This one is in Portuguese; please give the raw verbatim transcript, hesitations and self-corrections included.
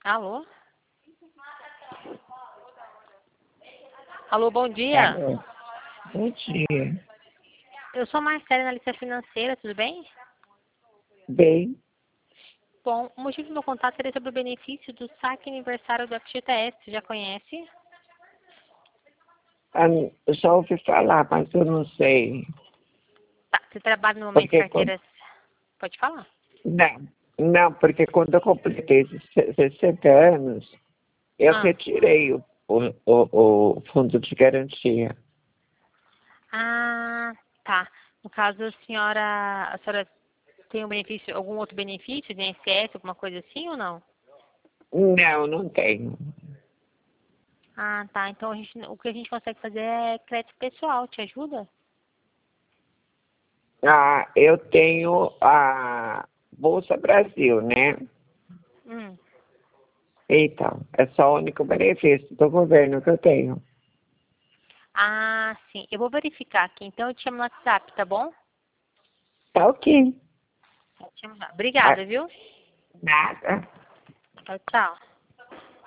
Alô? Alô, bom dia. Alô. Bom dia. Eu sou Marcela, analista financeira, tudo bem? Bem, Bom, o motivo do meu contato seria sobre o benefício do saque aniversário do F G T S. Você já conhece? a- eu já ouvi falar, mas eu não sei. Tá, você trabalha no momento de Porque quando, carteiras... Pode falar. não, não, porque quando eu completei esses sessenta anos, eu Ah, retirei o, o, o, o fundo de garantia. ah, tá. No caso, a senhora, a senhora tem um benefício, algum outro benefício de I N S S, alguma coisa assim ou não? Não, não tenho. Ah, tá. Então a gente, o que a gente consegue fazer é crédito pessoal. Te ajuda? Ah, eu tenho a Bolsa Brasil, né? Hum. Então, é só o único benefício do governo que eu tenho. Ah, sim. Eu vou verificar aqui. Então eu te chamo no WhatsApp, tá bom? Tá ok. Vou te chamar. Ah, Obrigada, viu? nada. Tchau, tchau.